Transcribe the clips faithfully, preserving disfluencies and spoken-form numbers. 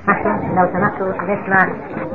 احسن لو سمحتوا هنسمع.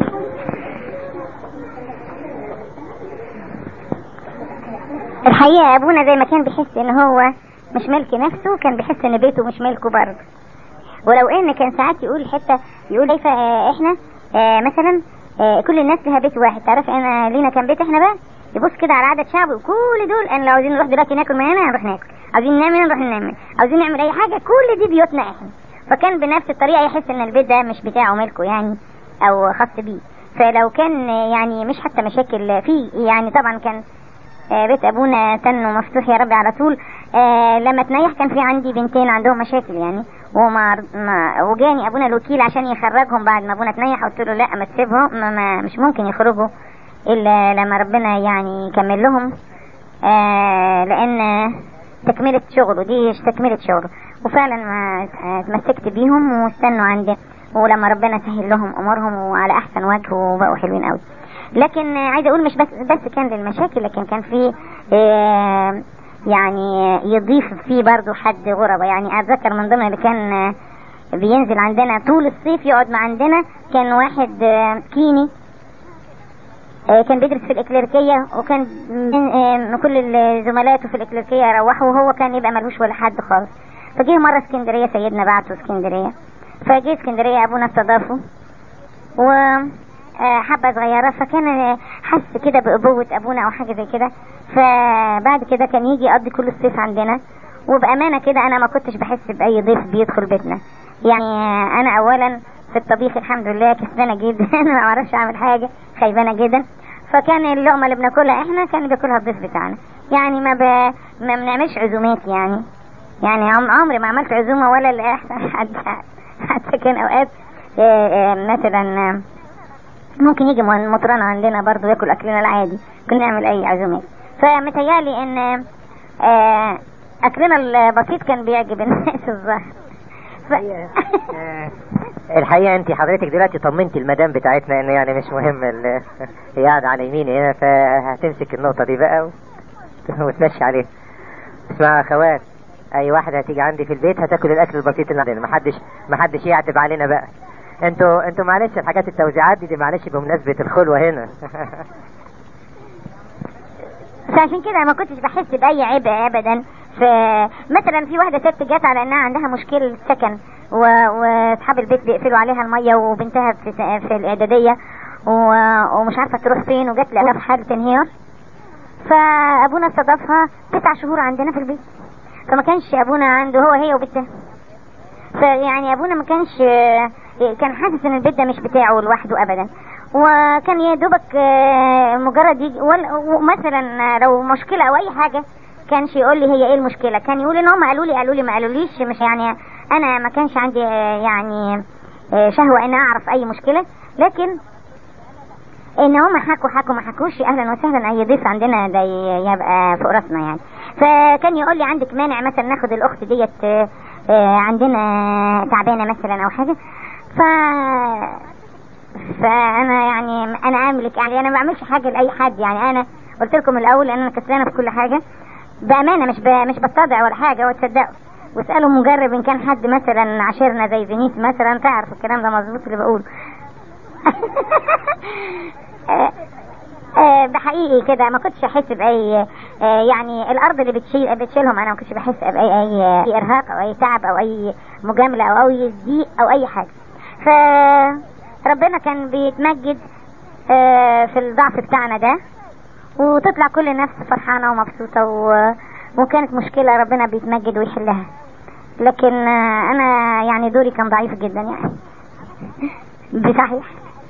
الحقيقة ابونا زي ما كان بيحس ان هو مش ملك نفسه، كان بيحس ان بيته مش ملكه برضه. ولو ان كان ساعات يقول حتى يقول كيف احنا اه مثلا اه كل الناس لها بيت واحد، تعرف انا لينا كان بيت احنا بقى. يبص كده على عدد شعبه وكل دول انا لو عايزين نروح دلوقتي ناكل من هنا نروح ناكل، عايزين ننام هنا نروح ننام، عايزين نعمل اي حاجة كل دي بيوتنا احنا. فكان بنفس الطريقة يحس ان البيت ده مش بتاعه ملكه يعني او خاص بيه. فلو كان يعني مش حتى مشاكل فيه يعني، طبعا كان بيت ابونا تنه مفتوح يا ربي على طول. آه لما تنيح كان في عندي بنتين عندهم مشاكل يعني، وما ما وجاني ابونا الوكيل عشان يخرجهم بعد ما ابونا تنيح. قلت له لا ما تسيبهم، ما ما مش ممكن يخرجوا الا لما ربنا يعني يكمل لهم، آه لان تكملة شغله دي تكملة شغله. وفعلا ما اتمسكت بيهم واستنوا عندي، ولما ربنا سهل لهم امورهم وعلى احسن وجه وبقوا حلوين قوي. لكن عايز اقول مش بس بس كان للمشاكل، لكن كان في اه يعني يضيف فيه برضو حد غربة يعني. اتذكر من ضمن اللي كان بينزل عندنا طول الصيف يقعد مع عندنا كان واحد اه كيني، اه كان بيدرس في الإكليريكية، وكان اه كل زملاته في الإكليريكية يروحوا وهو كان يبقى ملوش ولا حد خالص. فجيه مرة اسكندرية، سيدنا بعته اسكندرية، فجيه اسكندرية ابونا استضافه و حبة صغيرة، فكان حس كده بأبوة أبونا أو حاجة زي كده. فبعد كده كان يجي يقضي كل الصيف عندنا. وبأمانة كده أنا ما كنتش بحس بأي ضيف بيدخل بيتنا يعني. أنا أولا في الطبيخ الحمد لله كسبانة جدا ما أعرفش أعمل حاجة، خيبانة جدا. فكان اللقمة اللي بناكلها إحنا كان بياكلها الضيف بتاعنا يعني. ما ب... ما بنعملش عزومات يعني. يعني عمري ما عملت عزومة ولا اللي أحسن حد. حتى كان أوقات مثلا ممكن يجي مطرنا عندنا برضو ياكل اكلنا العادي، كنا نعمل اي عزومات. فمتهيالي ان اكلنا البسيط كان بيعجب الناس الظاهر. ف... الحقيقة انت حضرتك دلوقتي طمنتي المدام بتاعتنا ان يعني مش مهم هي قاعدة على يميني هنا، فهتمسك النقطة دي بقى وتمشي عليها. اسمعوا اخوات، اي واحدة هتيجي عندي في البيت هتاكل الاكل البسيط اللي عندنا، محدش محدش يعتب علينا بقى. انتوا انتوا معلش الحاجات التوزيعات دي, دي معلش بمناسبة الخلوة هنا. فعشان كده ما كنتش بحس بأي عيب ابدا. فمثلا في واحدة ست جات على انها عندها مشكلة سكن، واصحاب البيت بيقفلوا عليها المية، وبنتها في, في الاعدادية ومش عارفة تروح فين، وجات لها في حالة انهيار. فابونا استضافها تسع شهور عندنا في البيت. فما كانش ابونا عنده هو هي وبنتها. فيعني ابونا ما كانش كان حاسس ان البيت ده مش بتاعه لوحده ابدا. وكان يا دوبك مجرد يجي مثلا لو مشكله او اي حاجه كانش يقول لي هي ايه المشكله، كان يقول ان هم قالوا لي قالوا لي ما قالوليش. مش يعني انا ما كانش عندي يعني شهوه ان اعرف اي مشكله، لكن ان هم حكوا حكوا ما حكوش اهلا وسهلا اي ضيف عندنا ده يبقى فوق راسنا يعني. فكان يقول لي عندك مانع مثلا ناخد الاخت ديت عندنا تعبانه مثلا او حاجه. ف فانا يعني انا املك يعني انا ما بعملش حاجه لاي حد يعني. انا قلت لكم الاول ان انا كسلانه في كل حاجه بامانه، مش ب... مش بتضع ولا حاجه. وتصدقوا واسالوا مجرب ان كان حد مثلا عاشرنا زي فينيس مثلا تعرف الكلام ده مظبوط اللي بقوله. بحقيقي كده ما كنتش احس باي يعني الارض اللي بتشيل بتشيلهم انا ما كنتش بحس باي اي ارهاق او اي تعب او اي مجامله او اي ضيق او اي حاجه. فربنا كان بيتمجد في الضعف بتاعنا ده، وتطلع كل نفس فرحانه ومبسوطه، وكانت مشكله ربنا بيتمجد ويحلها. لكن انا يعني دوري كان ضعيف جدا يعني. بصحيح.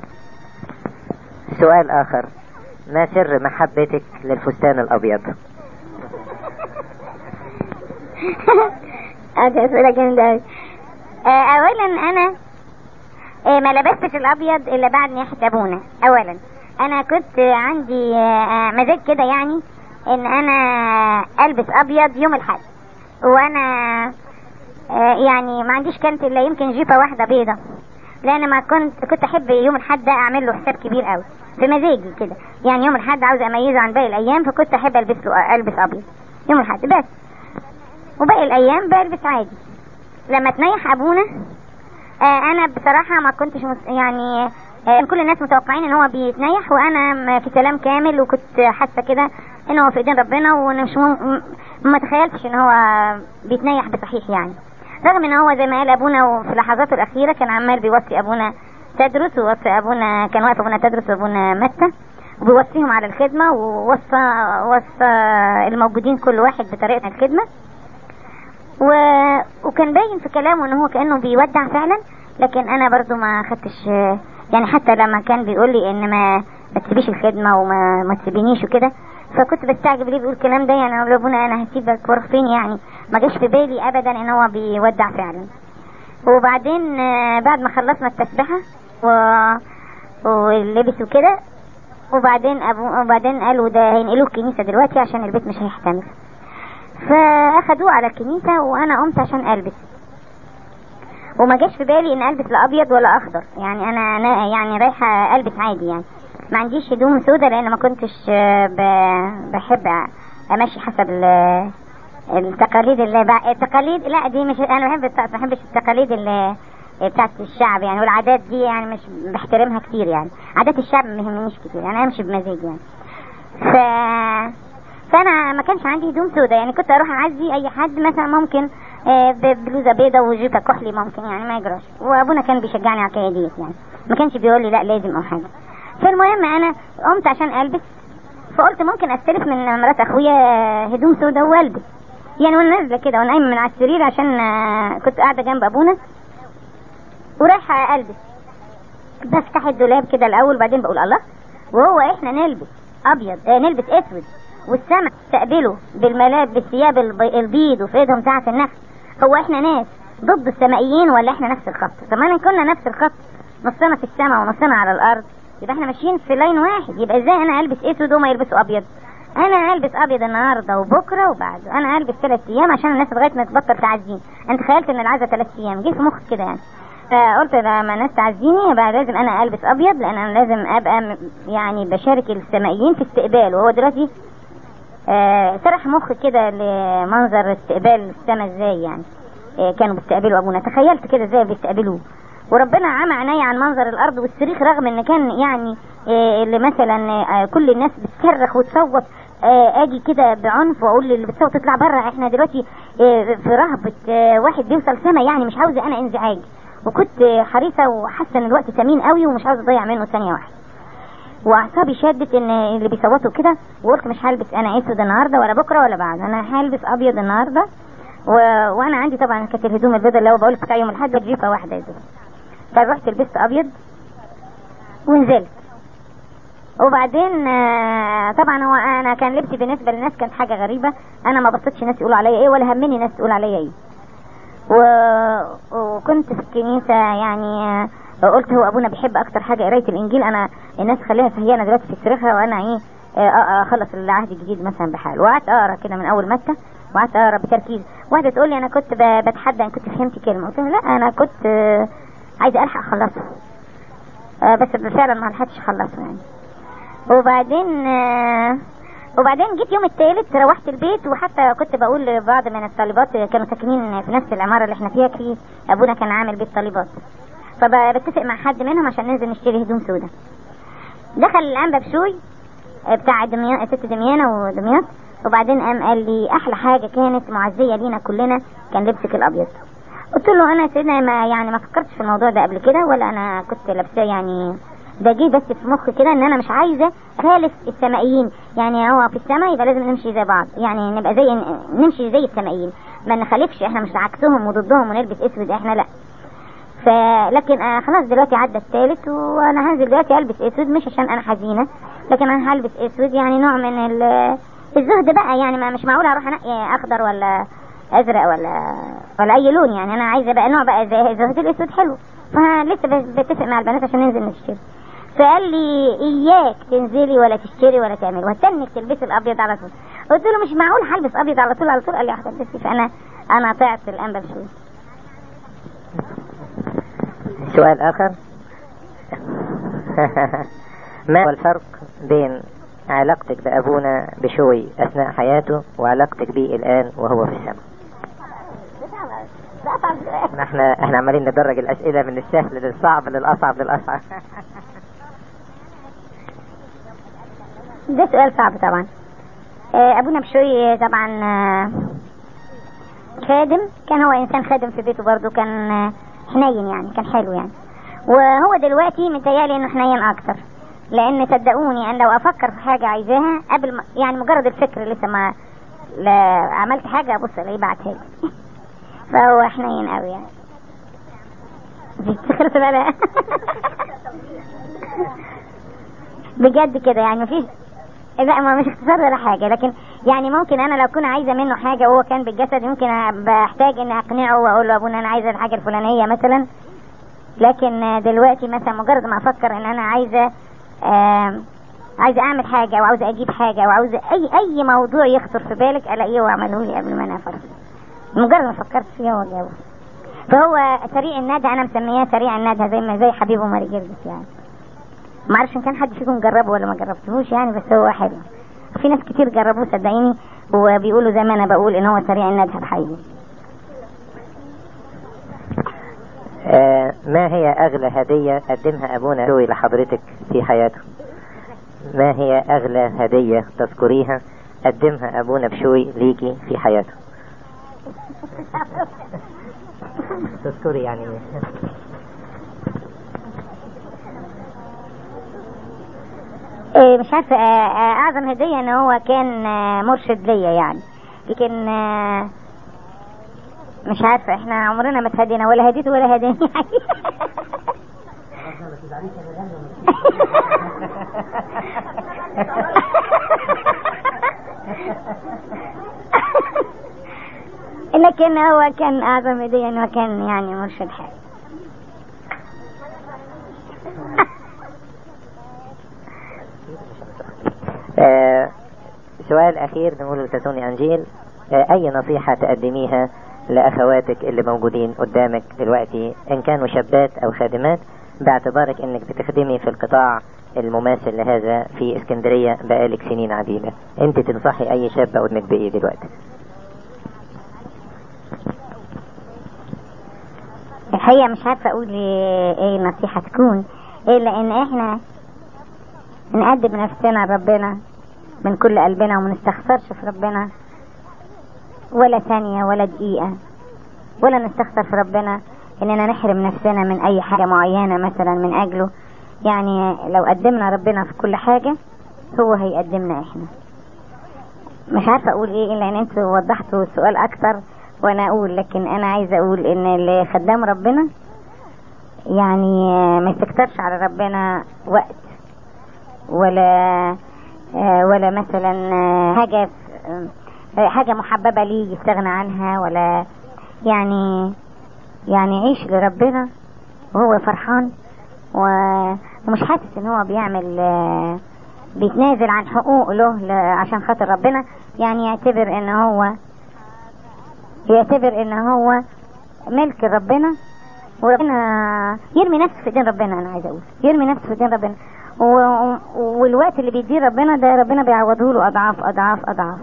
سؤال اخر، ما سر محبتك للفستان الابيض؟ هذه اسئله جامده. اولا انا ما لبستش الابيض الا بعد نياحه ابونا. اولا انا كنت عندي مزاج كده يعني ان انا البس ابيض يوم الاحد، وانا يعني ما عنديش كانت الا يمكن جيبه واحده بيضه، لان ما كنت كنت احب يوم الاحد ده اعمل له حساب كبير قوي في مزاجي كده يعني. يوم الاحد عاوز اميزه عن باقي الايام، فكنت احب البس البس ابيض يوم الاحد بس، وباقي الايام بلبس عادي. لما تنيح ابونا آه انا بصراحة ما كنتش مس... يعني آه كل الناس متوقعين ان هو بيتنيح، وانا في سلام كامل، وكنت حاسة كده ان هو في ايدين ربنا، وانا مش م... ما تخيلتش ان هو بيتنيح بصحيح يعني. رغم ان هو زي ما قال ابونا وفي لحظاته الاخيرة كان عمال بيوصي ابونا تدرس، ووصي ابونا كان واقف ابونا تدرس وابونا متى، وبيوصيهم على الخدمة، ووصى وصى الموجودين كل واحد بطريقة الخدمة، و... وكان باين في كلامه ان هو كأنه بيودع فعلا. لكن انا برضو ما خدتش يعني، حتى لما كان بيقول لي ان ما ما تسيبيش الخدمة وما ما تسيبينيش وكده، فكنت بستعجب ليه بيقول الكلام ده يعني. اقول لابونا انا هسيبك وراح فين يعني؟ ما جاش في بالي ابدا ان هو بيودع فعلا. وبعدين بعد ما خلصنا التسبيحة و... ولبسوا كده، وبعدين ابو وبعدين قالوا ده هينقلوه الكنيسة دلوقتي عشان البيت مش هيحتمل، فاخدوه على الكنيسة، وانا قمت عشان البس، وما جاش في بالي ان البس لا ابيض ولا اخضر يعني. انا, أنا يعني رايحة البس عادي يعني، ما عنديش هدوم سودة لان ما كنتش بحب امشي حسب التقاليد اللي التقاليد لا دي مش انا بحب ما بحبش التقاليد اللي بتاعت الشعب يعني، والعادات دي يعني مش بحترمها كتير يعني. عادات الشعب ما يهمنيش كتير يعني، انا امشي بمزاج يعني. ف فانا ما كانش عندي هدوم سودة يعني، كنت اروح اعزي اي حد مثلا ممكن ببلوزه بيضه وجيبه كحلي ممكن يعني ما يجراش، وابونا كان بيشجعني على الحكايه ديت يعني، ما كانش بيقول لي لا لازم او حاجه. فالمهم انا قمت عشان البس، فقلت ممكن استلف من مرات اخويا هدوم سودة والبس يعني، وانا نازله كده وانا قايمه من على السرير عشان كنت قاعده جنب ابونا ورايحه البس، بفتح الدولاب كده الاول، بعدين بقول الله، وهو احنا نلبس ابيض اه نلبس اسود والسماء تقبله بالملابس بالثياب البيض وفي ايدهم ساعة النفس؟ هو احنا ناس ضد السمائيين ولا احنا نفس الخط؟ طب ما كنا نفس الخط، نصنا في السماء ونصنا على الارض، يبقى احنا ماشيين في لاين واحد. يبقى ازاي انا البس اسود وما يلبسوا ابيض؟ انا البس ابيض النهارده وبكره وبعده، انا البس ثلاث ايام عشان الناس لغايه ما تبطل تعزين. انت تخيلت ان العزه ثلاث ايام، جه في مخك كده يعني. فقلت لما الناس تعزيني يبقى لازم انا البس ابيض، لان انا لازم ابقى يعني بشارك السمائيين في استقبال. وهو دلوقتي آه سرح مخ كده لمنظر استقبال السماء ازاي يعني، آه كانوا بيستقبلوا ابونا، تخيلت كده ازاي بيستقبلوه. وربنا عمى عيني عن منظر الارض والصريخ، رغم ان كان يعني آه اللي مثلا آه كل الناس بتصرخ وتصوت، آه اجي كده بعنف واقول للي بتصوت تطلع بره، احنا دلوقتي آه في رهبة آه واحد بيوصل سما يعني، مش عاوزه انا انزعاج، وكنت حريصة وحاسه ان الوقت ثمين قوي ومش عاوزه اضيع منه ثانيه واحده. واعصابي شدت ان اللي بيصوتوا كده، وقلت مش هلبس انا اسود النهارده ولا بكره ولا بعد، انا هلبس ابيض النهارده. و... وانا عندي طبعا كانت الهدوم البيضاء اللي هو بقول لك بتاع يوم الاحد جيبه واحده يا زلمه. فرحت لبست ابيض ونزلت. وبعدين طبعا هو انا كان لبسي بالنسبه للناس كانت حاجه غريبه، انا ما بصيتش ناس يقولوا عليا ايه ولا همني ناس تقول عليا ايه. و... وكنت في الكنيسه يعني قلت هو ابونا بيحب اكتر حاجه قرايه الانجيل، انا الناس خليها فهيانه دلوقتي في صريخها، وانا ايه اخلص العهد الجديد مثلا بحال. وقعدت اقرا كده من اول متى، وقعدت اقرا بتركيز. واحده تقول لي انا كنت بتحدى ان كنت فهمت كلمه، قلت لها لا انا كنت عايزه الحق اخلصه، بس فعلا ما لحقتش اخلصه يعني. وبعدين وبعدين جيت يوم الثالث روحت البيت، وحتى كنت بقول لبعض من الطالبات كانوا ساكنين في نفس العماره اللي احنا فيها، في ابونا كان عامل بيت طالبات، فبتفق مع حد منهم عشان ننزل نشتري هدوم سودة. دخل الانبا بشوي بتاع دمياط، ست دميانة ودمياط، وبعدين قام قال لي احلى حاجه كانت معزيه لينا كلنا كان لبسك الابيض. قلت له انا سيدنا ما يعني ما فكرتش في الموضوع ده قبل كده، ولا انا كنت لابساه يعني، ده جه بس في مخي كده ان انا مش عايزه خالف السمائيين يعني، هو في السماء يبقى لازم نمشي زي بعض يعني، نبقى زي نمشي زي السمائيين، ما نخالفش، احنا مش عكسهم وضدهم ونلبس اسود، احنا لا. فلكن آه خلاص دلوقتي عدى الثالث، وانا هنزل دلوقتي البس اسود، مش عشان انا حزينه، لكن انا هلبس اسود يعني نوع من الزهد بقى يعني، ما مش معقول اروح انقي اخضر ولا ازرق ولا ولا اي لون يعني، انا عايزه بقى نوع بقى زي زهد الاسود حلو. فلسه بتفق مع البنات عشان ننزل نشتري. فقال لي اياك تنزلي ولا تشتري ولا تعملي، وهتنك تلبسي الابيض على طول. قلت له مش معقول هلبس ابيض على طول على طول. قال لي هتلبسي. فانا انا طلعت الانبا بشوي. سؤال آخر. ما هو الفرق بين علاقتك بأبونا بشوي أثناء حياته وعلاقتك به الآن وهو في السماء؟ احنا احنا عمالين ندرج الاسئله من السهل للصعب للاصعب للاصعب. ده سؤال صعب طبعا. ابونا بشوي طبعا خادم، كان هو انسان خادم في بيته برضه، كان حنين يعني، كان حلو يعني. وهو دلوقتي متهيألي انه حنين اكتر، لان صدقوني انا لو افكر في حاجه عايزاها قبل ما يعني مجرد الفكر لسه ما لا عملت حاجه ابص الاقيه بعتها لي. فهو حنين قوي يعني. خلص بقى بجد كده يعني مفيش، لا ما مش اختصار ولا حاجه، لكن يعني ممكن انا لو كنت عايزه منه حاجه وهو كان بالجسد ممكن بحتاج ان اقنعه واقول له ابونا انا عايزه الحاجه الفلانيه مثلا. لكن دلوقتي مثلا مجرد ما افكر ان انا عايزه آه عايزه اعمل حاجه او عاوزه اجيب حاجه او عاوزه اي اي موضوع يخطر في بالك الاقيه واعمله لي قبل ما انا افكر. مجرد ما فكرت فيه هو جاوب. فهو سريع الندى، انا مسمياه سريع الندى زي ما زي حبيبه ماري جرجس يعني. ما اعرفش ان كان حد فيكم جربه ولا ما جربتهوش يعني، بس هو حلو. في ناس كتير جربوه صدقيني وبيقولوا زي ما انا بقول ان هو سريع الندى بحقيقي. آه ما هي اغلى هدية قدمها ابونا بشوي لحضرتك في حياته؟ ما هي اغلى هدية تذكريها قدمها ابونا بشوي ليكي في حياته؟ تذكري يعني. إيه مش عارفه، اعظم هديه ان هو كان مرشد ليا يعني، لكن مش عارفه احنا عمرنا ما اتهدينا ولا هديته ولا هداني يعني. لكن هو كان اعظم هديه انه كان يعني مرشد حي. آه سؤال اخير نقوله لتسوني انجيل. آه اي نصيحة تقدميها لاخواتك اللي موجودين قدامك دلوقتي ان كانوا شابات او خادمات، باعتبارك انك بتخدمي في القطاع المماثل لهذا في اسكندرية بقالك سنين عديدة، انت تنصحي اي شاب قدامك بايه دلوقتي؟ الحقيقة مش عارفة اقول ايه النصيحة تكون ايه، لان احنا نقدم نفسنا لربنا من كل قلبنا وما نستخسرش في ربنا ولا ثانية ولا دقيقة، ولا نستخسر في ربنا اننا نحرم نفسنا من اي حاجة معينة مثلا من اجله. يعني لو قدمنا ربنا في كل حاجة هو هيقدمنا احنا. مش عارفة اقول ايه الا ان انتوا وضحتوا السؤال اكتر وانا اقول، لكن انا عايزة اقول ان اللي خدام ربنا يعني ما يستكترش على ربنا وقت ولا ولا مثلا حاجة حاجة محببة ليه يستغنى عنها، ولا يعني يعني عيش لربنا وهو فرحان ومش حاسس ان هو بيعمل بيتنازل عن حقوق له عشان خاطر ربنا. يعني يعتبر ان هو يعتبر ان هو ملك ربنا، وربنا يرمي نفسه في ايدين ربنا. انا عايزه اقول يرمي نفسه في ايدين ربنا، والوقت اللي بيديه ربنا ده ربنا بيعوضه له اضعاف اضعاف اضعاف.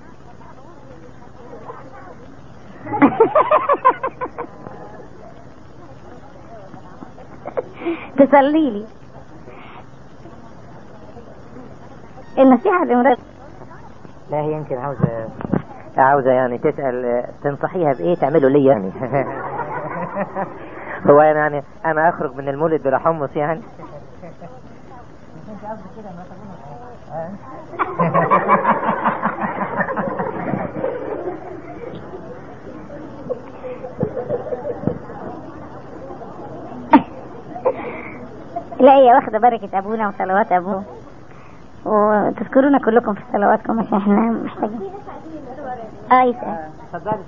تصلي لي النصيحة لمرات. لا هي يمكن عاوزة عاوزة يعني تسأل تنصحيها بإيه تعمله لي يعني. هو يعني أنا أخرج من المولد بلا حمص يعني. لا هي واخدة بركة أبونا وصلوات أبوه، وتذكرونا كلكم في صلواتكم عشان احنا محتاجين. اه يسأل. اتفضلي.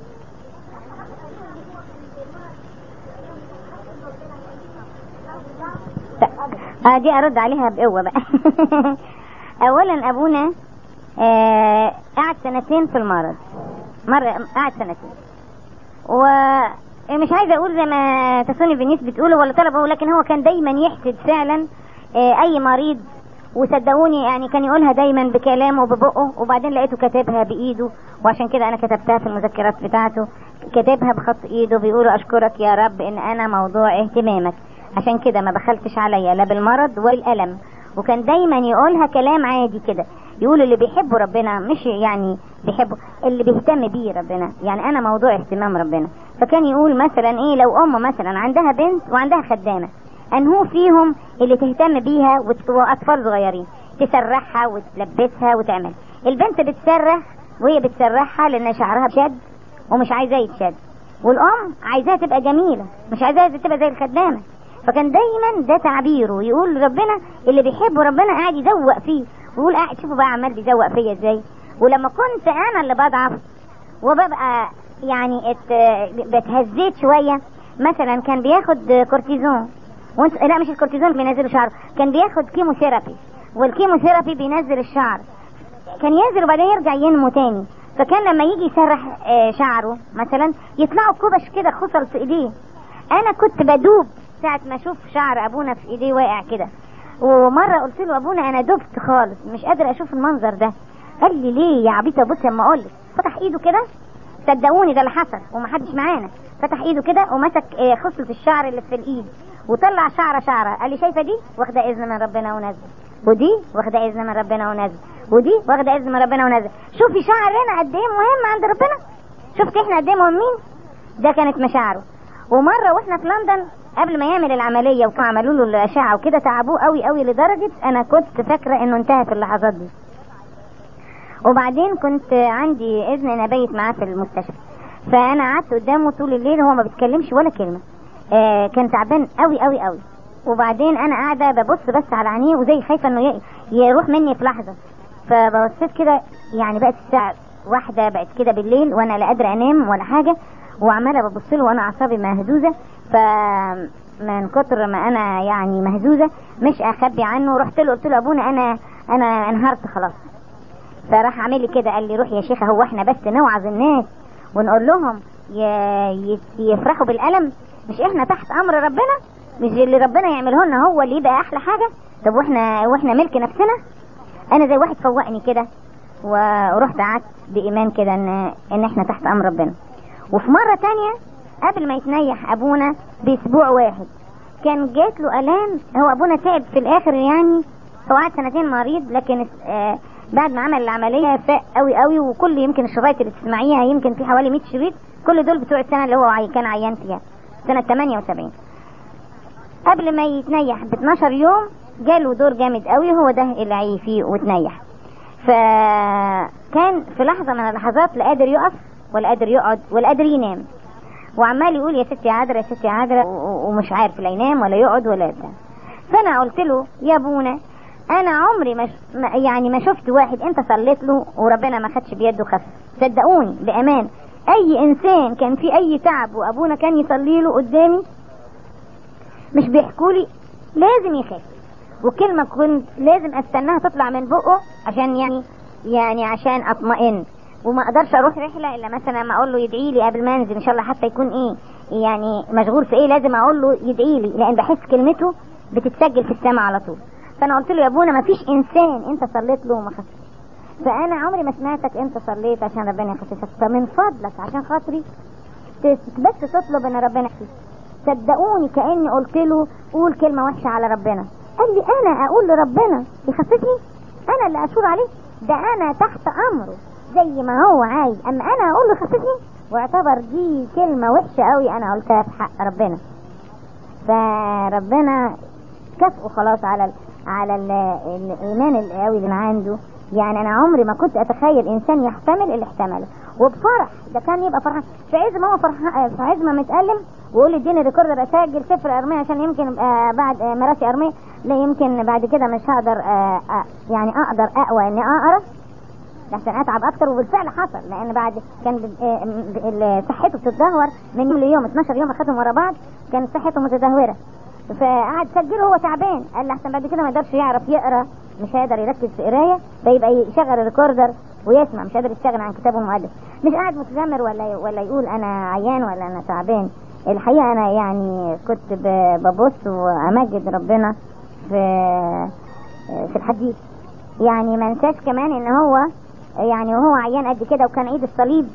اه دي ارد عليها بقوة بقى. اولا ابونا آه قعد سنتين في المرض، مرة قعد سنتين، ومش عايزة اقول زي ما تسوني بالناس بتقوله ولا طلبه، لكن هو كان دايما يحسد فعلا آه اي مريض، وصدقوني يعني كان يقولها دايما بكلامه وببقه، وبعدين لقيته كاتبها بايده، وعشان كده انا كتبتها في المذكرات بتاعته. كاتبها بخط ايده بيقولوا اشكرك يا رب ان انا موضوع اهتمامك، عشان كده ما بخلتش عليا لا بالمرض والالم. وكان دايما يقولها كلام عادي كده، يقول اللي بيحبوا ربنا مش يعني بيحبوا اللي بيهتم بيه ربنا، يعني انا موضوع اهتمام ربنا. فكان يقول مثلا ايه، لو ام مثلا عندها بنت وعندها خدامه، انهو فيهم اللي تهتم بيها واطفال صغيرين تسرحها وتلبسها وتعمل. البنت بتسرح وهي بتسرحها لان شعرها شد ومش عايزاه يتشد، والام عايزاها تبقى جميله مش عايزاها تبقى زي الخدامه. فكان دايما ده تعبيره، يقول ربنا اللي بيحبه ربنا قاعد يزوق فيه، ويقول قاعد شوفوا بقى عمال بيزوق فيا ازاي. ولما كنت انا اللي بضعف وببقى يعني ات بتهزيت شويه، مثلا كان بياخد كورتيزون وانت لا مش الكورتيزون بينزل شعره، كان بياخد كيموثيرابي، والكيموثيرابي بينزل الشعر، كان ينزل وبعدين يرجع ينمو تاني. فكان لما يجي يسرح شعره مثلا يطلعوا كبش كده خصل في ايديه. انا كنت بدوب ساعة ما اشوف شعر ابونا في ايديه واقع كده. ومرة قلت له ابونا انا دبت خالص مش قادر اشوف المنظر ده. قال لي ليه يا عبيطة؟ بص لما اقولك. فتح ايده كده، صدقوني ده اللي حصل ومحدش معانا، فتح ايده كده ومسك خصلة الشعر اللي في الايد وطلع شعرة شعرة. قال لي شايفة دي واخدة اذن من ربنا ونزل، ودي واخدة اذن من ربنا ونزل، ودي واخدة اذن من ربنا ونزل. شوفي شعرنا قد ايه مهم عند ربنا، شفت احنا قد ايه مهمين. ده كانت مشاعره. ومرة واحنا في لندن قبل ما يعمل العملية وكانوا عملوا له الاشعة وكده تعبوه قوي قوي لدرجة انا كنت فاكرة انه انتهى في اللحظات دي. وبعدين كنت عندي اذن ان ابيت معاه في المستشفى، فانا قعدت قدامه طول الليل هو ما بيتكلمش ولا كلمة. آه كان تعبان قوي قوي قوي. وبعدين انا قاعدة ببص بس على عينيه وزي خايفة انه يروح مني في لحظة. فبصيت كده، يعني بقت الساعة واحدة بقت كده بالليل وانا لا قادرة انام ولا حاجة، وعمالة ببص له وانا اعصابي مهزوزة. فمن كتر ما انا يعني مهزوزة مش اخبي عنه، رحت له قلت له ابونا انا انا انهارت خلاص. فراح عامل لي كده قال لي روح يا شيخة، هو احنا بس نوعظ الناس ونقول لهم يفرحوا بالألم؟ مش احنا تحت امر ربنا؟ مش اللي ربنا يعمله لنا هو اللي يبقى احلى حاجة؟ طب واحنا واحنا ملك نفسنا؟ انا زي واحد فوقني كده ورحت قعدت بايمان كده ان ان احنا تحت امر ربنا. وفي مرة تانية قبل ما يتنيح ابونا باسبوع واحد كان جات له الام. هو ابونا تعب في الاخر، يعني هو قعد سنتين مريض، لكن آه بعد ما عمل العملية فاق قوي قوي. وكل يمكن الشرايط اللي تسمعيها يمكن في حوالي مية شريط، كل دول بتوع السنة اللي هو عي كان عيان فيها سنة ثمانية وسبعين. قبل ما يتنيح ب اتناشر يوم جاله دور جامد قوي، هو ده اللي عي فيه وتنيح. فكان في لحظة من اللحظات لا قادر يقف ولا قادر يقعد ولا قادر ينام، وعمال يقول يا ستي عذرا يا ستي عذرا، ومش عارف لا ينام ولا يقعد ولا يبتاع. فانا قلت له يا ابونا انا عمري مش يعني ما شفت واحد انت صليت له وربنا ما خدش بيده خف. صدقوني بامان اي انسان كان في اي تعب وابونا كان يصلي له قدامي مش بيحكولي لازم يخف، وكلمة كنت لازم استناها تطلع من بقه عشان يعني يعني عشان اطمئن. وما اقدرش اروح رحلة الا مثلا ما اقول له يدعي لي قبل ما انزل ان شاء الله، حتى يكون ايه يعني مشغول في ايه لازم اقول له يدعي لي، لان بحس كلمته بتتسجل في السماء على طول. فانا قلت له يا ابونا ما فيش انسان انت صليت له وما خفش، فانا عمري ما سمعتك انت صليت عشان ربنا يخففك، فمن فضلك عشان خاطري بس تطلب ان ربنا يخففك. صدقوني كاني قلت له قول كلمه وحشه على ربنا. قال لي انا اقول لربنا يخففني؟ انا اللي اشور عليه؟ ده انا تحت امره زي ما هو عايز، اما انا اقول له خففني؟ واعتبر دي كلمه وحشه قوي انا قلتها في حق ربنا. فربنا كافئه خلاص على ال على ال الايمان القوي اللي عنده. يعني انا عمري ما كنت اتخيل انسان يحتمل اللي احتمله وبفرح. ده كان يبقى فرحان في عز ما هو فرحان، في عز ما متألم ويقول اديني ريكوردر اسجل صفر ارميه عشان يمكن آه بعد آه مراسي ارميه، لا يمكن بعد كده مش هقدر آه آه يعني اقدر اقوى اني اقرا لحسن اتعب اكتر. وبالفعل حصل، لان بعد كان آه صحته بتتدهور من يوم ليوم، اتناشر يوم اخدهم ورا بعض كانت صحته متدهوره. فقعد سجله هو تعبان، قال لحسن بعد كده ما يقدرش يعرف يقرا، مش هيقدر يركز في قرايه، فيبقى يشغل الريكوردر ويسمع، مش قادر يستغنى عن كتابه المقدس. مش قاعد متذمر ولا ولا يقول انا عيان ولا انا تعبان. الحقيقه انا يعني كنت ببص وامجد ربنا في في الحديث. يعني ما انساش كمان ان هو يعني وهو عيان قد كده وكان عيد الصليب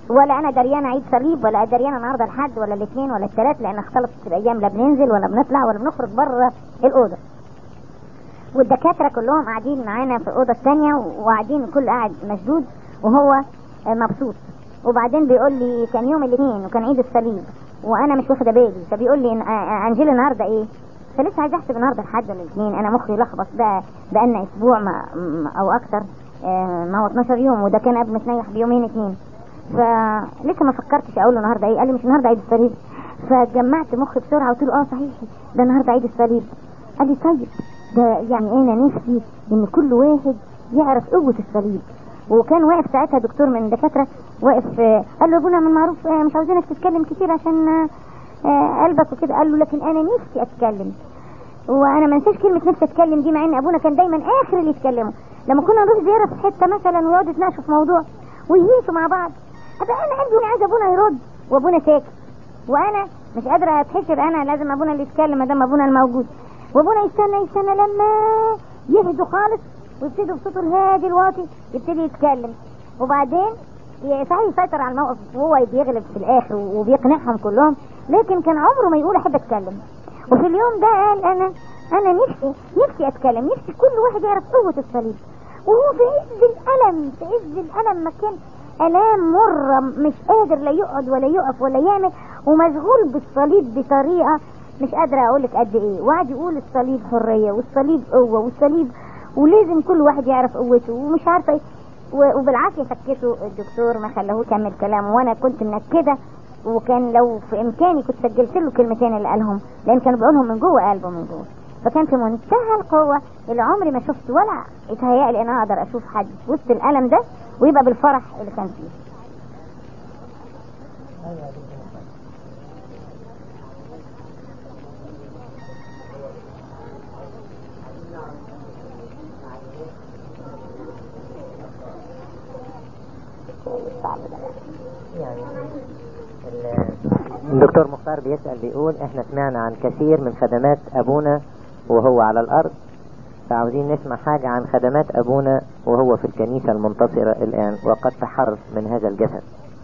ولا انا دريانه عيد صليب، ولا دريانه النهارده الحد ولا الاثنين ولا الثلاث، لان اختلطت الايام، لا بننزل ولا بنطلع ولا بنخرج بره الاوضه. والدكاتره كلهم قاعدين معانا في الاوضه الثانيه، وقاعدين كل قاعد مشدود وهو مبسوط. وبعدين بيقول لي كان يوم الاثنين وكان عيد الصليب وانا مش واخده بالي، فبيقول لي انجيل النهارده ايه؟ فلسه عايز احسب النهارده الحد ولا الاثنين، انا مخي لخبط بقى بقالنا اسبوع ما او اكتر، ما هو اتناشر يوم، وده كان قبل متنيح بيومين اثنين، فلسه ما فكرتش اقول له النهارده ايه. قال لي مش النهارده عيد الصليب. فجمعت مخي بسرعه وقلت له اه صحيح ده النهارده عيد الصليب. قال لي طيب ده يعني انا نفسي ان كل واحد يعرف قوه الصليب. وكان واقف ساعتها دكتور من الدكاتره واقف، قال له ابونا من معروف مش عاوزينك تتكلم كتير عشان قلبك وكده. قال له لكن انا نفسي اتكلم. وانا ما انساش كلمه نفسي اتكلم دي، مع ان ابونا كان دايما اخر اللي يتكلموا. لما كنا نروح زياره في حته مثلا ويقعدوا يتناقشوا في موضوع ويهيسوا مع بعض، ابقى انا قلبي عايز ابونا يرد وابونا ساكت، وانا مش قادره اتحشر، انا لازم ابونا اللي يتكلم ما دام ابونا الموجود. وابونا يستنى يستنى لما يهدوا خالص ويبتدوا بصوته الهادي الواطي يبتدي يتكلم، وبعدين صحيح يسيطر على الموقف وهو بيغلب في الاخر وبيقنعهم كلهم، لكن كان عمره ما يقول احب اتكلم. وفي اليوم ده قال انا انا نفسي نفسي اتكلم، نفسي كل واحد يعرف قوه الصليب. وهو في عز الالم، في عز الالم ما كان الام مره، مش قادر لا يقعد ولا يقف ولا يعمل، ومشغول بالصليب بطريقه مش قادره اقول لك قد ايه. وقعد يقول الصليب حريه والصليب قوه والصليب ولازم كل واحد يعرف قوته ومش عارفه ايه. وبالعافيه سكته الدكتور ما خلاه يكمل كلامه، وانا كنت منكده، وكان لو في امكاني كنت سجلت له الكلمتين اللي قالهم، لان كانوا بيقولهم من جوه قلبه من جوه. فكان في منتهى القوه اللي عمري ما شفت ولا اتهيألي ان انا اقدر اشوف حد وسط الالم ده ويبقى بالفرح اللي كان فيه. يعني الدكتور مختار بيسأل بيقول احنا سمعنا عن كثير من خدمات ابونا وهو على الارض، فعاوزين نسمع حاجة عن خدمات ابونا وهو في الكنيسة المنتصرة الان وقد تحرر من هذا الجسد.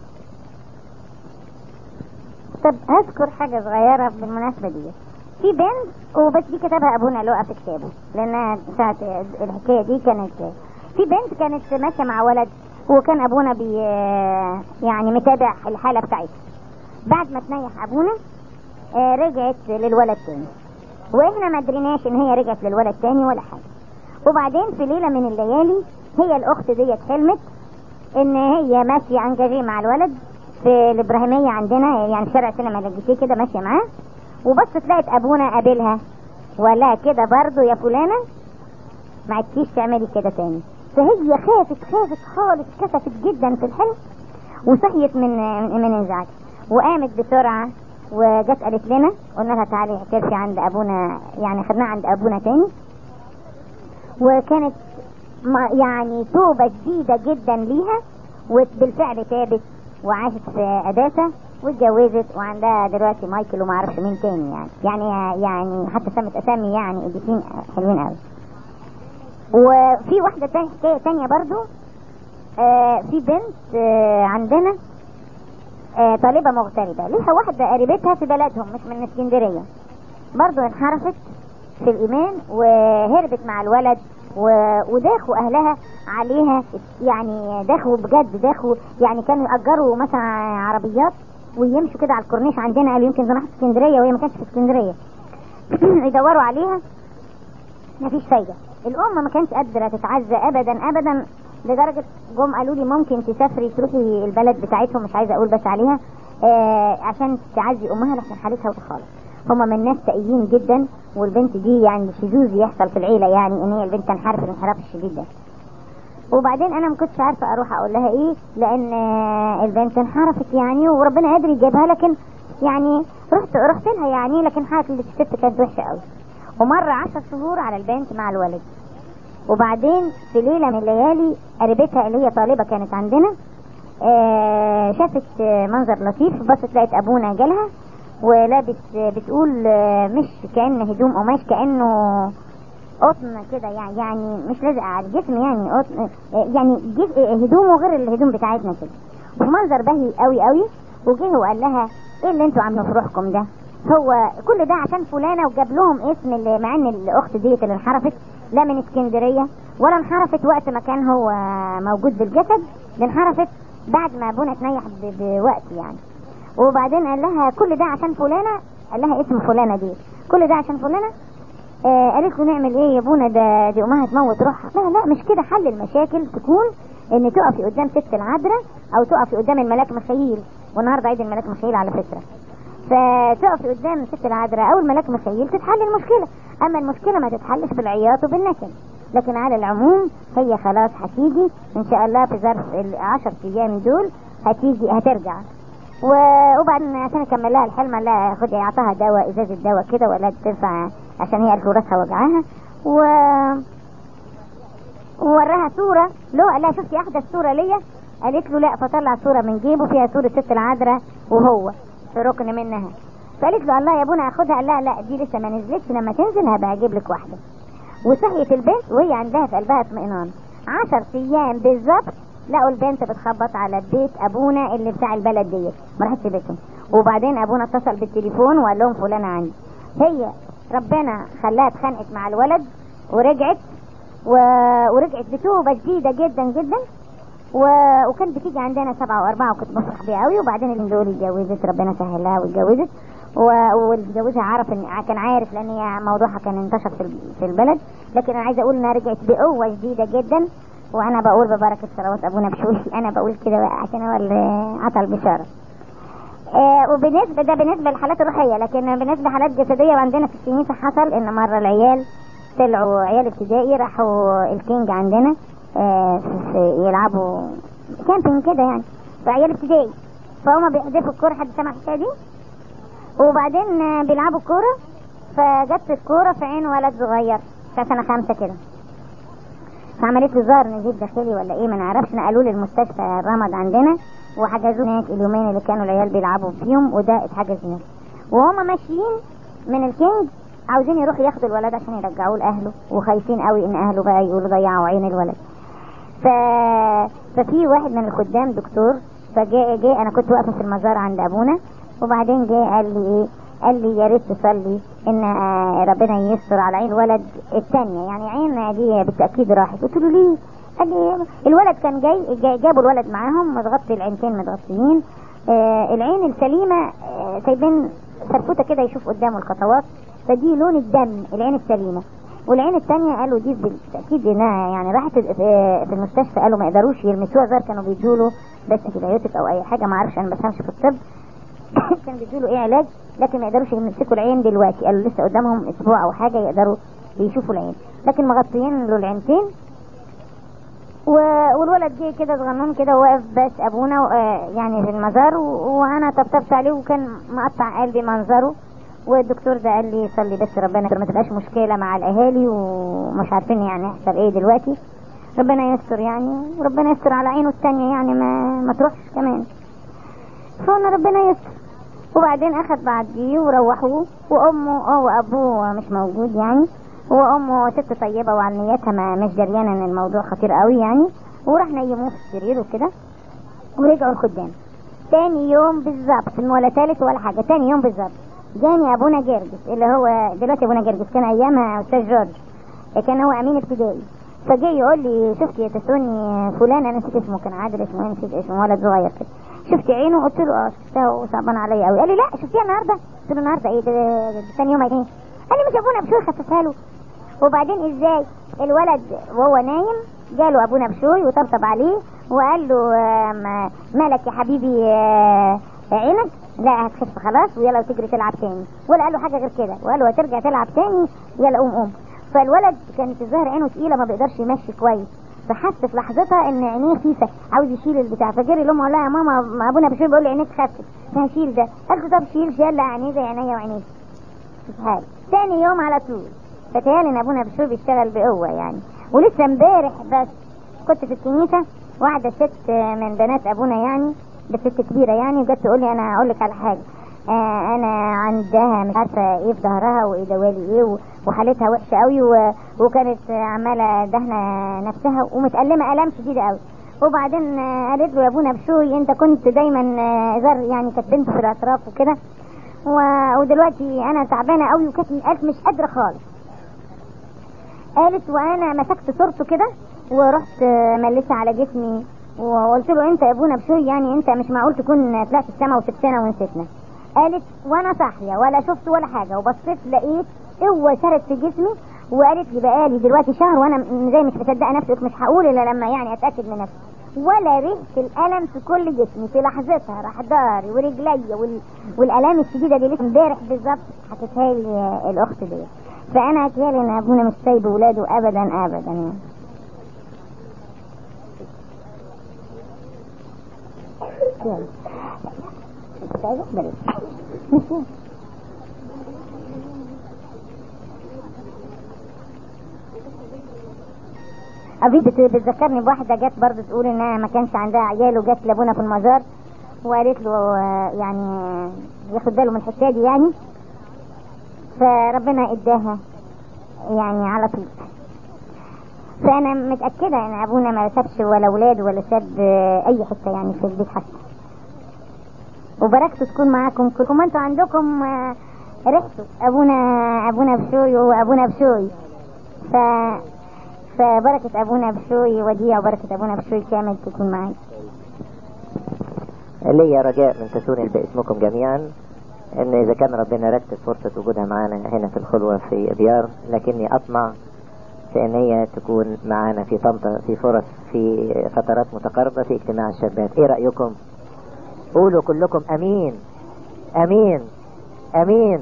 طب اذكر حاجة صغيرة بالمناسبة دي. في بنت، وبس دي كتبها ابونا لقى في كتابه، لان ساعة الحكاية دي كانت في بنت كانت ماشية مع ولد، وكان ابونا بي يعني متابع الحالة بتاعتها. بعد ما تنيح ابونا آه رجعت للولد تاني، واحنا ما دريناش ان هي رجعت للولد تاني ولا حاجة. وبعدين في ليلة من الليالي هي الاخت ديت حلمت ان هي ماشية انجاجيه مع الولد في الابراهيمية عندنا، يعني شارع سينما لجيتيه كده ماشية معاه، وبصت لقت ابونا قابلها ولا كده برضو يا فلانة ما عدتيش تعملي كده تاني. فهي خافت خافت خالص، كسفت جدا في الحلم وصحيت من من انزعاج، وقامت بسرعة وجت قالت لنا، قلنا لها تعالي اعترفي عند ابونا، يعني خدناها عند ابونا تاني. وكانت يعني توبة شديدة جدا ليها، وبالفعل تابت وعاشت في قداسة واتجوزت، وعندها دلوقتي مايكل وما اعرفش مين تاني، يعني يعني يعني حتى سمت اسامي يعني قديسين حلوين قوي. وفي واحدة تانية حكاية تانية برضو، آه في بنت آه عندنا آه طالبة مغتربة، ليها واحدة قريبتها في بلدهم مش من اسكندرية، برضو انحرفت في الإيمان وهربت مع الولد، وداخوا أهلها عليها، يعني داخوا بجد، داخوا يعني كانوا يأجروا مثلا عربيات ويمشوا كده على الكورنيش عندنا، قالوا يمكن زناحة اسكندرية وهي ما كانتش في اسكندرية يدوروا عليها مفيش فايدة. الأم ما كانتش قادرة تتعزى أبدا أبدا، لدرجة جم قالوا لي ممكن تسافري تروحي البلد بتاعتهم، مش عايزة أقول بس عليها، آه عشان تعزي أمها لحسن حالتها وتخالف. هما من ناس تقيين جدا، والبنت دي يعني شذوذ يحصل في العيلة، يعني ان هي البنت تنحرف الانحراف الشديد ده. وبعدين انا ما كنتش عارفة اروح اقول لها ايه، لان البنت انحرفت يعني وربنا قادر يجيبها، لكن يعني رحت رحت لها يعني، لكن حالة الست كانت وحشة قوي. ومر عشر شهور على البنت مع الولد. وبعدين في ليلة من الليالي قريبتها اللي هي طالبة كانت عندنا آه شافت منظر لطيف، بصت لقت ابونا جالها ولابس، بتقول مش كأن هدوم قماش، كأنه قطن كده، يعني يعني مش لازق على الجسم، يعني قطن، يعني هدومه غير الهدوم بتاعتنا كده. وفي منظر بهي قوي قوي. وجه وقال لها ايه اللي انتوا عاملينه في روحكم ده؟ هو كل ده عشان فلانه؟ وجاب لهم اسم اللي مع ان الاخت ديت اللي انحرفت لا من اسكندريه ولا انحرفت وقت ما كان هو موجود بالجسد، اللي انحرفت بعد ما ابونا اتنيح بوقت يعني. وبعدين قال لها كل ده عشان فلانه، قال لها اسم فلانه دي، كل ده عشان فلانه. آه قالت له نعمل ايه يا ابونا؟ ده دي امها تموت روحها. لا لا مش كده، حل المشاكل تكون ان تقفي قدام ست العذراء او تقفي قدام الملاك ميخائيل، والنهارده عيد الملاك ميخائيل على فكره، فتقفي قدام ست العذراء او الملاك ميخائيل تتحل المشكله. اما المشكله ما تتحلش بالعياط وبالنكد، لكن على العموم هي خلاص هتيجي ان شاء الله في ظرف العشر ايام دول، هتيجي هترجع. وبعدين عشان اكمل لها الحلم قال لها خدي، اعطاها دواء ازازه دواء كده ولا تنفع عشان هي قالت راسها وجعاها. و ووراها صوره له، قال لها شفتي احدث صوره ليا؟ قالت له لا، فطلع صوره من جيبه فيها صوره ست العذراء وهو في ركن منها. فقالت له الله يا ابونا اخدها. قال لها لا دي لسه ما نزلتش، لما تنزل هبقى اجيب لك واحده. وصحيت البنت وهي عندها في قلبها اطمئنان. عشر ايام بالظبط لقوا البنت بتخبط على بيت ابونا اللي بتاع البلد ديت، ما راحتش بيتهم. وبعدين ابونا اتصل بالتليفون وقال لهم فلانه عندي. هي ربنا خلاها اتخانقت مع الولد ورجعت و... ورجعت بتوبه جديده جدا جدا. و... وكانت بتيجي عندنا سبعة واربعة وكنت بفرح بيها قوي. وبعدين اللي دول اتجوزت، ربنا سهل لها واتجوزت. و... واللي اتجوزها عرف ان كان عارف، لان هي موضوعها كان انتشر في في البلد. لكن انا عايزه اقول انها رجعت بقوه جديده جدا. وانا بقول ببركه صلوات ابونا بشوي، انا بقول كده عشان هو اللي عطى البشاره. آه وبالنسبه ده بالنسبه للحالات الروحيه، لكن بالنسبه لحالات جسديه وعندنا في الكنيسه حصل ان مره العيال طلعوا عيال ابتدائي راحوا الكينج عندنا آه في يلعبوا كامبينج كده يعني، فعيال ابتدائي فهم بيحدفوا الكوره. حد سمع الحكايه دي؟ وبعدين آه بيلعبوا كوره، فجت الكوره في عين ولد صغير في سنه خمسه كده، فعملت له ظهر نزيف داخلي ولا ايه ما نعرفش. نقلوه للمستشفى الرمد عندنا وحجزوه هناك اليومين اللي كانوا العيال بيلعبوا فيهم، وده اتحجز هناك. وهم ماشيين من الكينج عاوزين يروحوا ياخدوا الولد عشان يرجعوه لاهله، وخايفين قوي ان اهله بقى يقولوا ضيعوا عين الولد. ف... ففي واحد من الخدام دكتور فجاء جاء انا كنت واقفه في المزار عند ابونا، وبعدين جاء قال لي ايه، قال لي يا ريت تصلي ان ربنا ييسر على عين الولد الثانيه، يعني عين دي بالتاكيد راحت. قلت له ليه؟ قال لي الولد كان جاي, جاي جابوا الولد معاهم متغطي العينتين متغطيين، آه العين السليمه آه سايبين فرفوته كده يشوف قدامه الخطوات، فدي لون الدم العين السليمه. والعين الثانيه قالوا دي بالتاكيد انها يعني راحت في المستشفى، قالوا ما يقدروش يلمسوها غير كانوا بيدوا له بس انتبيوتيك او اي حاجه، ما اعرفش انا بفهمش في الطب كان بيدوا له ايه علاج، لكن ما يقدروش يمسكوا العين دلوقتي، قالوا لسه قدامهم اسبوع او حاجه يقدروا يشوفوا العين، لكن مغطيين له العينتين. والولد جه كده صغنون كده وواقف بس ابونا يعني في المزار، وانا طبطبت عليه وكان مقطع قلبي منظره. والدكتور ده قال لي صلي بس ربنا ما تبقاش مشكله مع الاهالي ومش عارفين يعني يحصل ايه دلوقتي، ربنا يستر يعني، وربنا يستر على عينه الثانيه يعني ما ما تروحش كمان، فقلنا ربنا يستر. وبعدين اخذ بعديه وروحوه، وامه هو ابوه مش موجود يعني، وامه ست طيبه وعلى نيتها ما مش دريانه ان الموضوع خطير قوي يعني، وراح نيموه في السرير وكده ورجعوا الخدام. تاني يوم بالظبط ولا ثالث ولا حاجه، تاني يوم بالظبط جاني ابونا جرجس اللي هو دلوقتي ابونا جرجس، كان ايامها استاذ جورج، كان هو امين ابتدائي. فجاي يقول لي شفتي يا تسوني فلان، انا نسيت اسمه، كان عادل اسمه، نسيت اسمه، ولد صغير كده، شفتي عينه؟ قلت له اه شفتها وصعبان عليا قوي. قال لي لا شفتيها النهارده؟ قلت له النهارده ايه ده, ده ثاني يوم ايه؟ قال لي مش ابونا بشوي خففها له. وبعدين ازاي الولد وهو نايم جاله ابونا بشوي وطبطب عليه وقال له مالك يا حبيبي عينك؟ لا هتخف خلاص ويلا وتجري تلعب تاني، ولا قال له حاجه غير كده، وقال له هترجع تلعب تاني يلا قوم قوم. فالولد كانت الظاهر عينه تقيله ما بيقدرش يمشي كويس، فحس في لحظتها ان عينيه خيفه عاوز يشيل البتاع، فجري لامه قال لها يا ماما ابونا بشوي بيقول لي عينيك خفت، فهشيل ده. قالت له طب شيل، شيل لا عينيه زي عينيا وعينيك. حال ثاني يوم على طول فتهيألي ان ابونا بشوي بيشتغل بقوه يعني. ولسه امبارح بس كنت في الكنيسه، واحده ست من بنات ابونا يعني بس ست كبيره يعني، وجت تقول لي انا اقول لك على حاجه، آه انا عندها مش عارفه ايه في ظهرها وايه دوالي ايه وحالتها وحشه قوي، وكانت عماله دهنه نفسها ومتألمه الام شديده قوي. وبعدين قالت له يا ابونا بشوي انت كنت دايما زر يعني كانت بنته في الاعتراف وكده، ودلوقتي انا تعبانه قوي وكانت قالت مش قادره خالص. قالت وانا مسكت صورته كده ورحت ملسه على جسمي وقلت له انت يا ابونا بشوي يعني انت مش معقول تكون طلعت السما وسبتنا ونسيتنا. قالت وانا صاحيه ولا شفت ولا حاجه، وبصيت لقيت قوه سرت في جسمي، وقالت لي بقالي دلوقتي شهر وانا زي مش مصدقه نفسي، مش هقول الا لما يعني اتاكد من نفسي. ولا ريحه الالم في كل جسمي في لحظتها، راح داري ورجلي وال... والالام الشديده دي لسه امبارح بالظبط حكيتها لي الاخت دي. فانا اتهيألي ان ابونا مش سايب ولاده ابدا ابدا يعني. أبي بتذكرني بواحدة جت برضه تقول انها ما كانش عندها عيال وجت لابونا في المزار وقالت له يعني ياخد باله من الحكايه دي يعني، فربنا اداها يعني على طول. فانا متاكده ان ابونا ما سابش ولا اولاد ولا ساب اي حته يعني في البيت حتى. وبركته تكون معاكم كلكم، انتوا عندكم ريحته ابونا ابونا بشوي وابونا بشوي. ف فبركه ابونا بشوي وديع وبركه ابونا بشوي كامل تكون معاك. لي رجاء من تسوني باسمكم جميعا ان اذا كان ربنا رتب فرصه وجودها معانا هنا في الخلوه في ديار، لكني اطمع في ان هي تكون معانا في طنطا في فرص في فترات متقاربه في اجتماع الشابات. ايه رايكم؟ قولوا كلكم امين امين امين.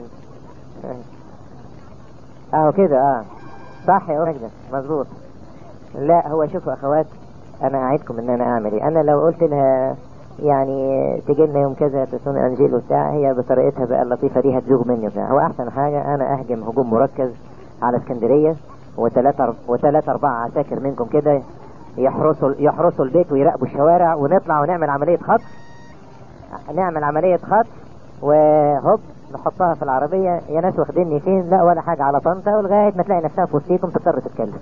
اهو كده اه صح يا نجدة مظبوط. لا هو شوفوا اخوات، انا اعدكم ان انا اعمل ايه. انا لو قلت لها يعني تجي لنا يوم كذا تسون انجيل وبتاع، هي بطريقتها بقى اللطيفه دي هتزوغ مني وبتاع. هو احسن حاجه انا اهجم هجوم مركز على اسكندريه وثلاثة وثلاثة أربعة عساكر منكم كده يحرسوا يحرسوا البيت ويراقبوا الشوارع، ونطلع ونعمل عملية خطف نعمل عملية خطف وهوب نحطها في العربية. يا ناس واخديني فين؟ لا ولا حاجة، على طنطا، ولغاية ما تلاقي نفسها في وسطيكم تضطر تتكلم.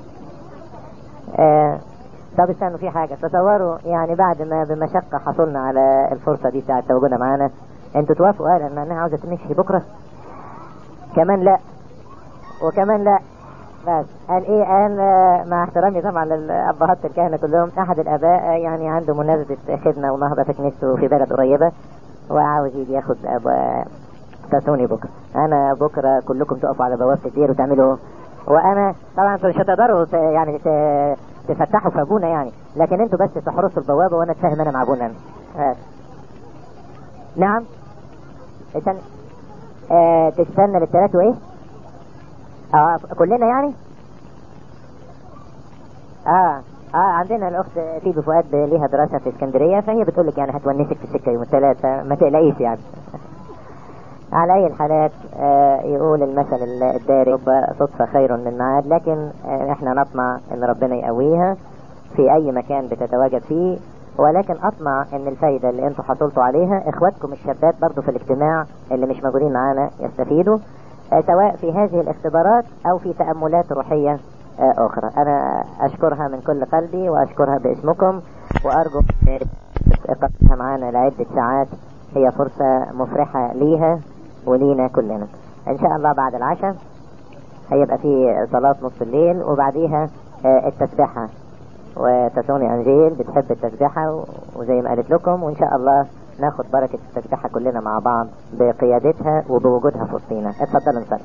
آه طب استنوا في حاجة، تصوروا يعني بعد ما بمشقة حصلنا على الفرصة دي بتاعت تواجدنا معانا، انتوا توافقوا قال ان انا عاوزة تمشي بكرة كمان؟ لا وكمان لا. بس قال ايه؟ قال مع احترامي طبعا للابهات الكهنه كلهم، احد الاباء يعني عنده مناسبه خدمه ونهضه في كنيسته في بلد قريبه وعاوز يجي ياخد تسوني بكره. انا بكره كلكم تقفوا على بوابه الدير وتعملوا، وانا طبعا انتوا مش هتقدروا يعني تفتحوا في ابونا يعني، لكن انتوا بس تحرسوا البوابه وانا اتفاهم انا مع ابونا. آه. نعم استنى آه تستنى للثلاث وايه؟ اه كلنا يعني. اه اه عندنا الاخت تيجي فؤاد ليها دراسه في اسكندريه، فهي بتقول لك يعني هتونسك في السكه يوم الثلاث، ما تقلقيش يعني. على اي الحالات آه يقول المثل الداري صدفه خير من معاد، لكن آه احنا نطمع ان ربنا يقويها في اي مكان بتتواجد فيه، ولكن اطمع ان الفايده اللي انتم حصلتوا عليها اخواتكم الشابات برضو في الاجتماع اللي مش موجودين معانا يستفيدوا، سواء في هذه الاختبارات او في تأملات روحية اخرى. انا اشكرها من كل قلبي واشكرها باسمكم، وارجو اقامتها معانا لعدة ساعات هي فرصة مفرحة ليها ولينا كلنا. ان شاء الله بعد العشاء هيبقى في صلاة نصف الليل وبعديها التسبيحة، وتسوني انجيل بتحب التسبيحة وزي ما قالت لكم، وان شاء الله ناخد بركة التسبيحة كلنا مع بعض بقيادتها وبوجودها في وسطينا. اتفضلوا نصلي.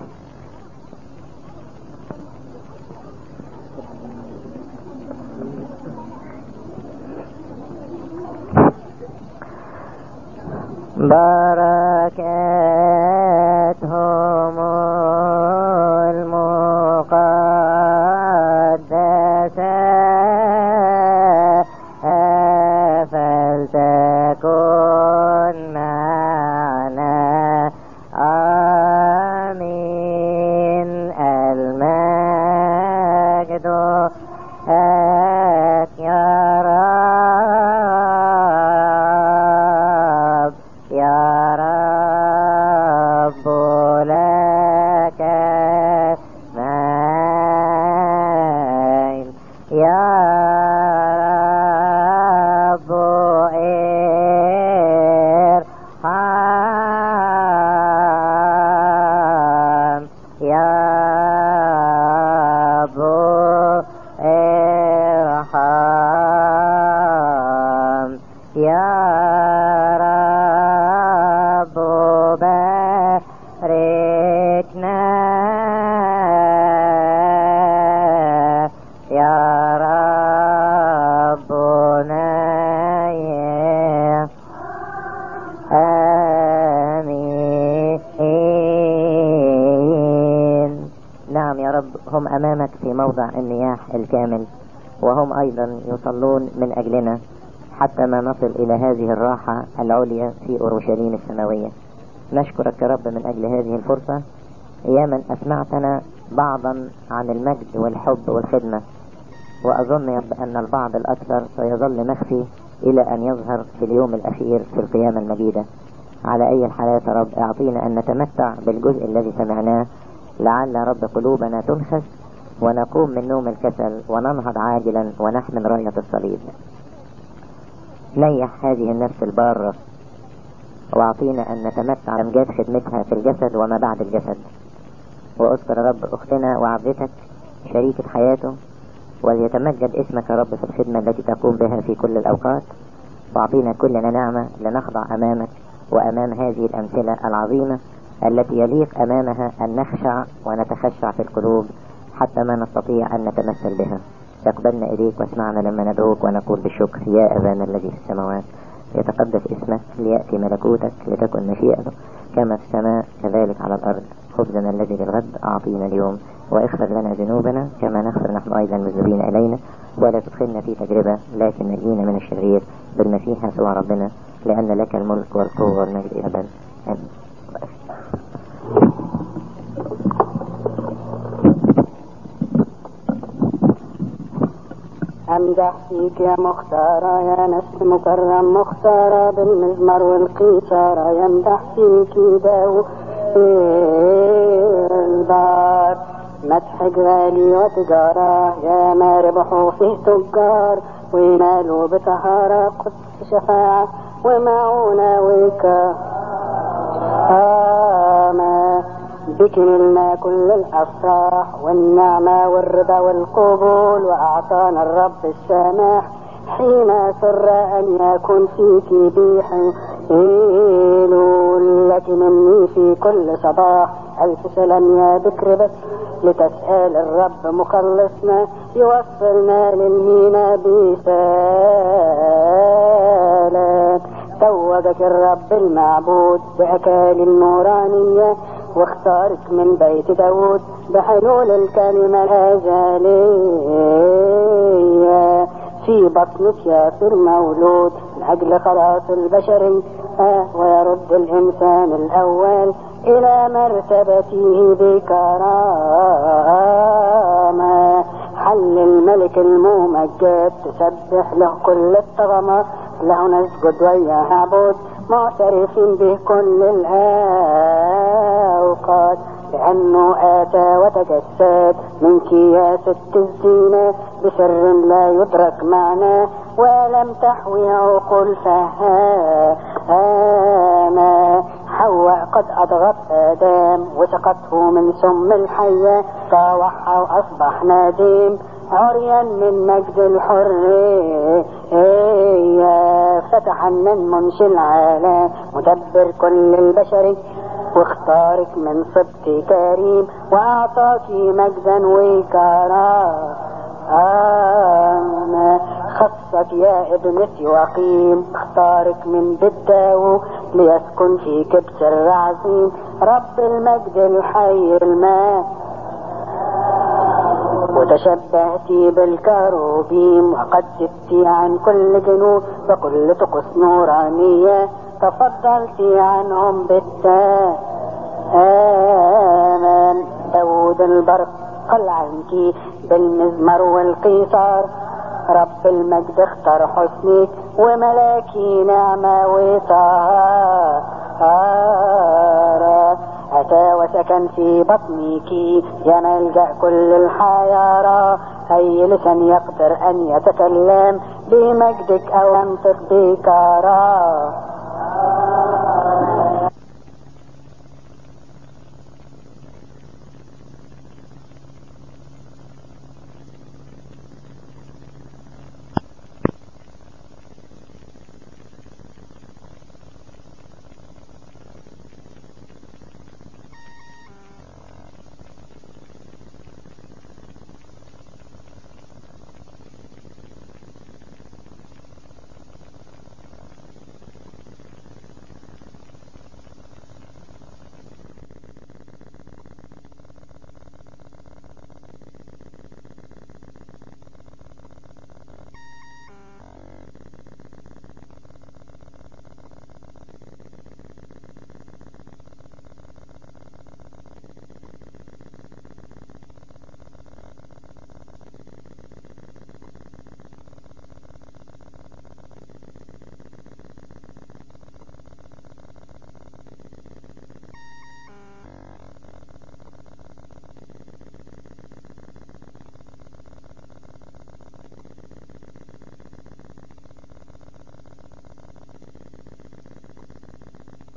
بركاتهم المقدسة فلتكن معنا آمين. المجد لك يا رب يا رب لك المجد يا رب باركنا يا ربنا يا آمين. نعم يا رب، هم أمامك في موضع النياح الكامل، وهم أيضا يصلون من أجلنا حتى ما نصل إلى هذه الراحة العليا في أورشليم السماوية. نشكرك يا رب من أجل هذه الفرصة، يا من أسمعتنا بعضا عن المجد والحب والخدمة، وأظن يا رب أن البعض الأكثر سيظل مخفي إلى أن يظهر في اليوم الأخير في القيامة المجيدة. على أي الحالات يا رب أعطينا أن نتمتع بالجزء الذي سمعناه، لعل رب قلوبنا تنخس ونقوم من نوم الكسل وننهض عاجلا ونحمل راية الصليب. نيح هذه النفس البارة واعطينا أن نتمتع بأمجاد خدمتها في الجسد وما بعد الجسد. واذكر رب أختنا وعبدتك شريكة حياته، وليتمجد اسمك يا رب في الخدمة التي تقوم بها في كل الأوقات، واعطينا كلنا نعمة لنخضع أمامك وأمام هذه الأمثلة العظيمة التي يليق أمامها أن نخشع ونتخشع في القلوب حتى ما نستطيع أن نتمثل بها. تقبلنا إليك واسمعنا لما ندعوك ونقول بالشكر: يا أبانا الذي في السماوات، يتقدس اسمك، ليأتي ملكوتك، لتكن مشيئتك كما في السماء كذلك على الأرض. خبزنا الذي للغد أعطينا اليوم، واغفر لنا ذنوبنا كما نغفر نحن أيضا المذنبين إلينا، ولا تدخلنا في تجربة لكن نجينا من الشرير، بالمسيح يسوع ربنا، لأن لك الملك والقوة والمجد إلى الأبد. آمين. أمدح فيك يا مختارة يا نفس مكرم مختارة بالمزمر والقيثارة، يمدح فيك داو البار مدح غالي وتجارة، يا ما ربحوا فيه تجار وينالوا بطهارة قدس شفاعة ومعونة وكرامة. بك نلنا كل الأفراح والنعمة والرضا والقبول، وأعطانا الرب السماح حين سر أن يكون فيك بحيل لك مني في كل صباح ألف سلام يا بكر بس، لتسأل الرب مخلصنا يوصلنا للمينا بسلام. توجك الرب المعبود بأكال النورانية، واختارك من بيت داود بحلول الكلمة الأزلية. في بطنك يصير مولود من أجل خلاص البشري، آه ويرد الإنسان الأول إلى مرتبته بكرامة. حل الملك الممجد تسبح له كل الطغمات، له نسجد وياه نعبد معترفين به كل الأوقات، لأنه آتى وتجسد منك يا ست الزينة بسر لا يدرك معناه، ولم تحوي عقول فهامة. حواء قد أضغط آدم وسقطه من سم الحية، فوحى وأصبح نادم عريا من مجد الحرية. فتحنن منشي العالم مدبر كل البشر، واختارك من صبت كريم وأعطاك مجدا وكرامة. خصك يا ابنة يقيم، اختارك من بداو ليسكن فيك بسر عظيم، رب المجد الحي الماء. وتشبهتي بالكروبيم وقدستي عن كل جنود وكل طقوس نورانية، تفضلتي عنهم بالتامن. داود البرق قل عنك بالمزمر والقيثار، رب المجد اختار حسنك وملاكي نعمة وطهارة. أتى وسكن في بطنك يا ملجأ كل الحيارى، أي لسان يقدر أن يتكلم بمجدك أو ينطق بكرامة.